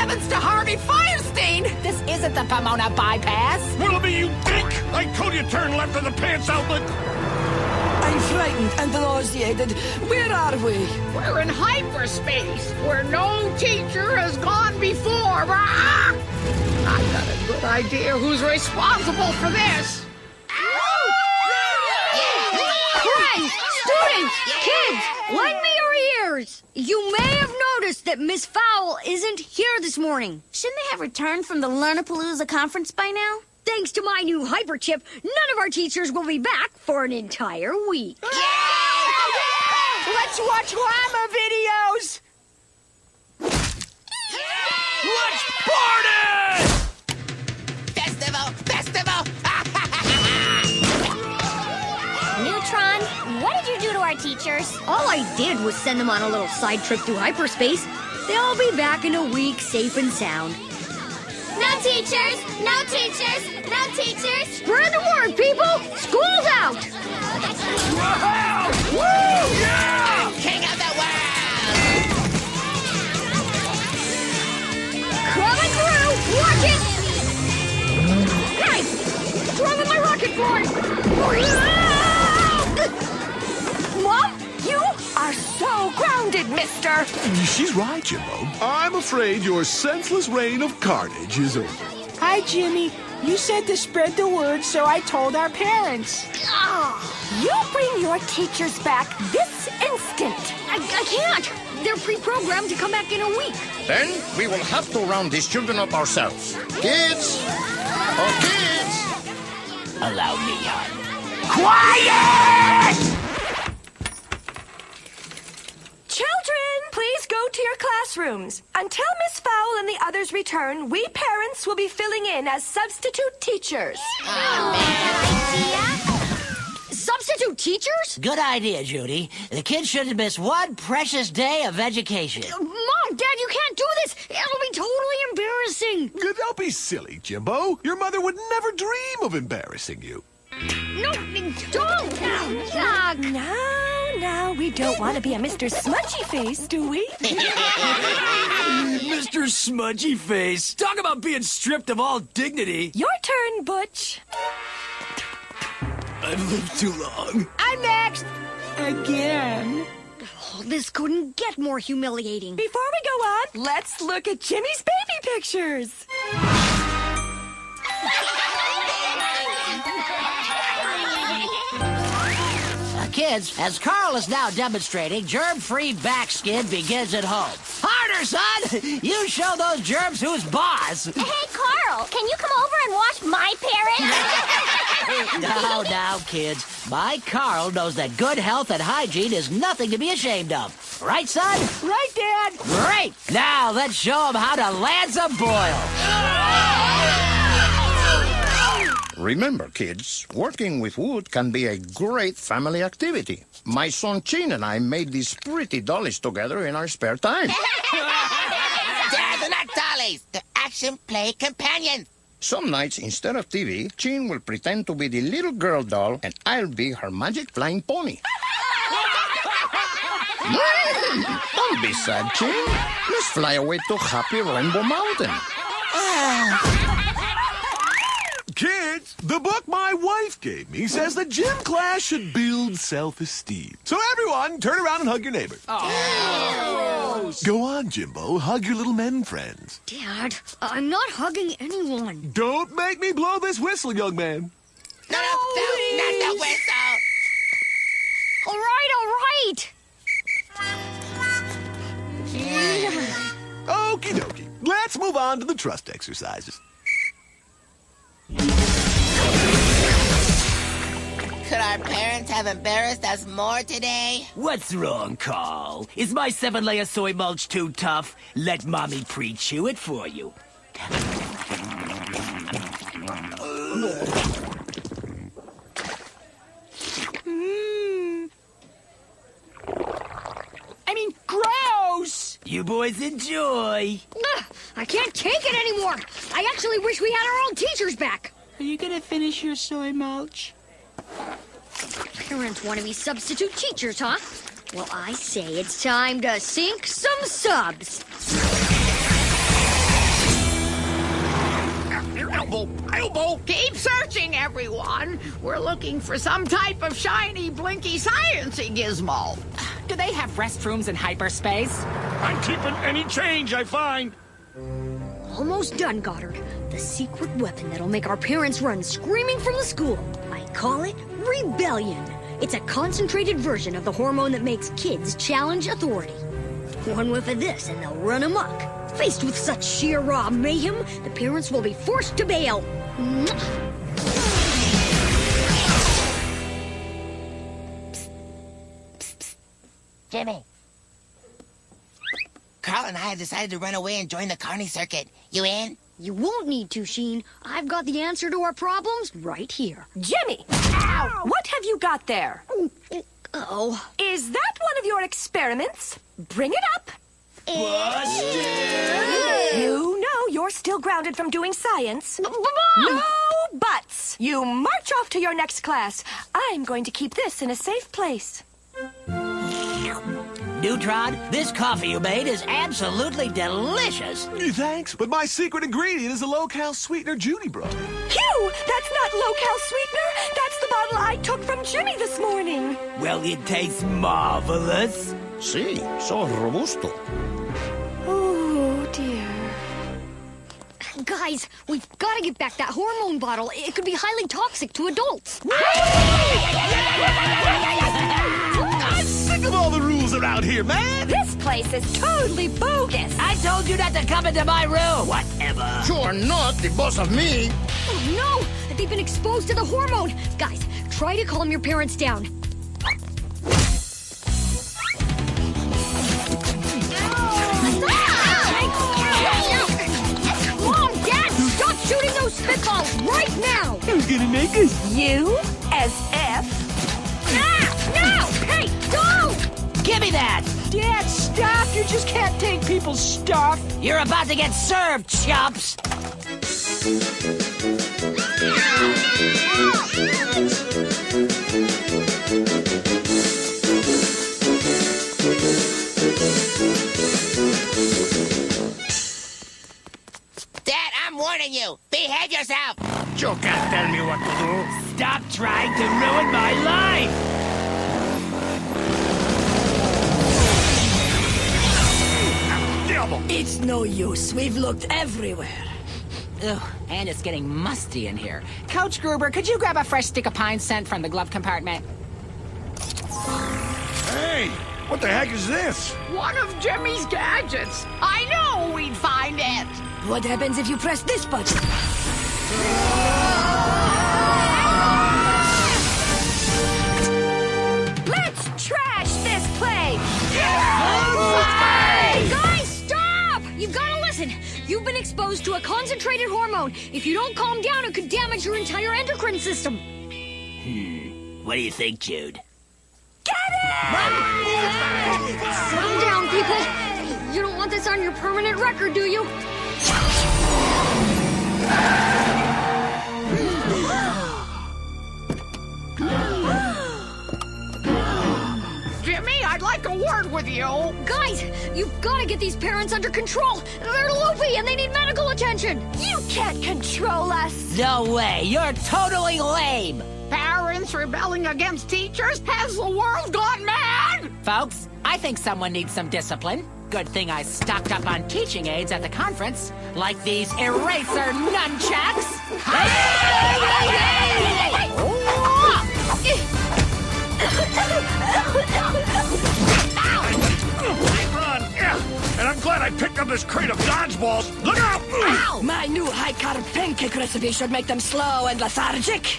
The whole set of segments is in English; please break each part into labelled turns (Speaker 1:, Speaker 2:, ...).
Speaker 1: heavens to Harvey Firestein! This isn't the Pomona bypass.
Speaker 2: Willoughby, you dick! I told you turn left at the pants outlet!
Speaker 3: I'm frightened and nauseated. Where are we?
Speaker 4: We're in hyperspace, where no teacher has gone before. Ah! I've got a good idea who's responsible for this.
Speaker 5: Hey, students, kids, lend me your ears. You may have noticed that Miss Fowl isn't here this morning.
Speaker 6: Shouldn't they have returned from the Learnapalooza conference by now?
Speaker 5: Thanks to my new hyperchip, none of our teachers will be back for an entire week.
Speaker 1: Let's watch llama videos!
Speaker 2: Let's party!
Speaker 1: Festival!
Speaker 6: Neutron, what did you do to our teachers?
Speaker 5: All I did was send them on a little side trip through hyperspace. They'll be back in a week, safe and sound.
Speaker 6: No teachers! No teachers! No teachers!
Speaker 5: Spread the word, people! School's out!
Speaker 2: Wow! Woo! Yeah!
Speaker 1: King of the world!
Speaker 5: Coming through! Watch it! Hey! What's wrong with my rocket board?
Speaker 3: Mom, you are so grounded, mister.
Speaker 7: She's right, Jimbo. I'm afraid your senseless reign of carnage is over.
Speaker 1: Hi, Jimmy. You said to spread the word, so I told our parents.
Speaker 3: You bring your teachers back this instant.
Speaker 5: I can't! They're pre-programmed to come back in a week.
Speaker 2: Then we will have to round these children up ourselves. Kids! Oh, kids!
Speaker 1: Allow me, hon.
Speaker 3: Quiet! Children, please go to your classrooms. Until Miss Fowl and the others return, we parents will be filling in as substitute teachers.
Speaker 5: Substitute teachers?
Speaker 1: Good idea, Judy. The kids shouldn't miss one precious day of education.
Speaker 5: Mom, Dad, you can't do this! It'll be totally embarrassing!
Speaker 7: Don't be silly, Jimbo. Your mother would never dream of embarrassing you.
Speaker 5: No, don't! Yuck!
Speaker 3: Now, we don't want to be a Mr. Smudgy Face, do we?
Speaker 8: Mr. Smudgy Face. Talk about being stripped of all dignity.
Speaker 3: Your turn, Butch.
Speaker 8: I've lived too long.
Speaker 1: I'm next! Again.
Speaker 5: Oh, this couldn't get more humiliating.
Speaker 3: Before we go on, let's look at Jimmy's baby pictures.
Speaker 1: Kids, as Carl is now demonstrating, germ-free backskin begins at home. Harder, son! You show those germs who's boss.
Speaker 6: Hey, Carl, can you come over and wash my parents?
Speaker 1: Now, kids. My Carl knows that good health and hygiene is nothing to be ashamed of. Right, son? Right, Dad. Great! Now, let's show him how to lance a boil.
Speaker 2: Remember, kids, working with wood can be a great family activity. My son Chin and I made these pretty dollies together in our spare time.
Speaker 9: Dad, they're not dollies. They're action play companions.
Speaker 2: Some nights, instead of TV, Chin will pretend to be the little girl doll, and I'll be her magic flying pony. Don't be sad, Chin. Let's fly away to Happy Rainbow Mountain.
Speaker 7: Kids, the book my wife gave me says that gym class should build self-esteem. So everyone, turn around and hug your neighbor. Go on, Jimbo. Hug your little men friends.
Speaker 5: Dad, I'm not hugging anyone.
Speaker 7: Don't make me blow this whistle, young man.
Speaker 9: No, not the whistle.
Speaker 5: All right.
Speaker 7: Okie dokie. Let's move on to the trust exercises.
Speaker 9: Could our parents have embarrassed us more today?
Speaker 8: What's wrong, Carl? Is my 7-layer soy mulch too tough? Let Mommy pre-chew it for you.
Speaker 1: I mean, gross!
Speaker 8: You boys enjoy.
Speaker 5: Ugh, I can't take it anymore. I actually wish we had our old teachers back.
Speaker 1: Are you gonna finish your soy mulch?
Speaker 5: Parents want to be substitute teachers, huh? Well, I say it's time to sink some subs.
Speaker 7: I'll bolt.
Speaker 4: Keep searching, everyone. We're looking for some type of shiny, blinky, sciencey gizmo.
Speaker 10: Do they have restrooms in hyperspace?
Speaker 11: I'm keeping any change I find.
Speaker 5: Almost done, Goddard. The secret weapon that'll make our parents run screaming from the school. I call it Rebellion. It's a concentrated version of the hormone that makes kids challenge authority. One whiff of this and they'll run amok. Faced with such sheer raw mayhem, the parents will be forced to bail.
Speaker 9: Jimmy. Carl and I have decided to run away and join the carny circuit. You in?
Speaker 5: You won't need to, Sheen. I've got the answer to our problems right here.
Speaker 3: Jimmy! Ow! What have you got there?
Speaker 5: Oh.
Speaker 3: Is that one of your experiments? Bring it up. You know you're still grounded from doing science.
Speaker 5: Mom!
Speaker 3: No buts. You march off to your next class. I'm going to keep this in a safe place.
Speaker 1: Neutron, this coffee you made is absolutely delicious.
Speaker 7: Thanks, but my secret ingredient is a low-cal sweetener Judy brought.
Speaker 3: Hugh, that's not low-cal sweetener. That's the bottle I took from Jimmy this morning.
Speaker 8: Well, it tastes marvelous.
Speaker 2: Sí, so robusto.
Speaker 3: Oh, dear.
Speaker 5: Guys, we've got to get back that hormone bottle. It could be highly toxic to adults.
Speaker 7: I'm sick of all the rules around here, man!
Speaker 3: This place is totally bogus.
Speaker 1: I told you not to come into my room. Whatever.
Speaker 2: You're not the boss of me.
Speaker 5: Oh, no! They've been exposed to the hormone. Guys, try to calm your parents down. Mom, Dad, stop shooting those spitballs right now!
Speaker 8: Who's gonna make us?
Speaker 3: You? As if?
Speaker 5: No! Hey, don't!
Speaker 1: Give me that.
Speaker 10: Dad, stop! You just can't take people's stuff.
Speaker 1: You're about to get served, chumps.
Speaker 9: Dad, I'm warning you. Behave yourself.
Speaker 2: You can't tell me what to do.
Speaker 8: Stop trying to ruin my life!
Speaker 1: It's no use. We've looked everywhere.
Speaker 10: Ugh, and it's getting musty in here. Coach Gruber, could you grab a fresh stick of pine scent from the glove compartment?
Speaker 11: Hey, what the heck is this?
Speaker 4: One of Jimmy's gadgets. I know we'd find it.
Speaker 3: What happens if you press this button? Let's trash this place!
Speaker 5: Guys, stop! You've got to listen. You've been exposed to a concentrated hormone. If you don't calm down, it could damage your entire endocrine system.
Speaker 8: What do you think, Jude?
Speaker 3: Get it!
Speaker 5: Calm down, people. You don't want this on your permanent record, do you?
Speaker 4: Jimmy, I'd like a word with you.
Speaker 5: Guys, you've got to get these parents under control. They're loopy and they need medical attention.
Speaker 3: You can't control us.
Speaker 1: No way. You're totally lame.
Speaker 4: Parents rebelling against teachers? Has the world gone mad?
Speaker 10: Folks, I think someone needs some discipline. Good thing I stocked up on teaching aids at the conference, like these eraser nunchucks.
Speaker 11: And I'm glad I picked up this crate of dodgeballs. Look out!
Speaker 3: Ow! My new high-carb pancake recipe should make them slow and lethargic.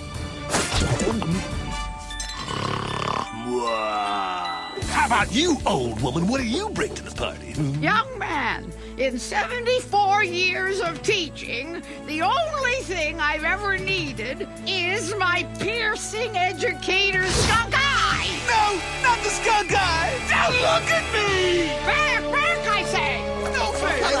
Speaker 7: How about you, old woman? What do you bring to the party?
Speaker 4: Young man, in 74 years of teaching, the only thing I've ever needed is my piercing educator's skunk eye.
Speaker 7: No, not the skunk eye! Now look at me!
Speaker 4: Back, I say! No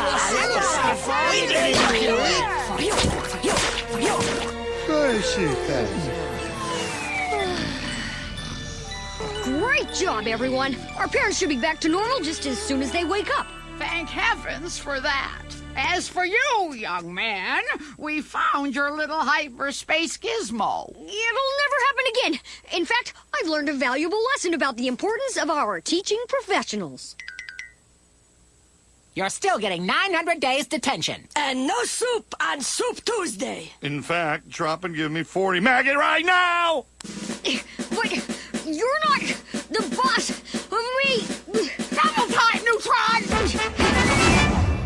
Speaker 5: Great job, everyone. Our parents should be back to normal just as soon as they wake up.
Speaker 4: Thank heavens for that. As for you, young man, we found your little hyperspace gizmo.
Speaker 5: It'll never happen again. In fact, I've learned a valuable lesson about the importance of our teaching professionals.
Speaker 10: You're still getting 900 days detention.
Speaker 3: And no soup on Soup Tuesday.
Speaker 11: In fact, drop and give me 40 maggot right now!
Speaker 5: But you're not the boss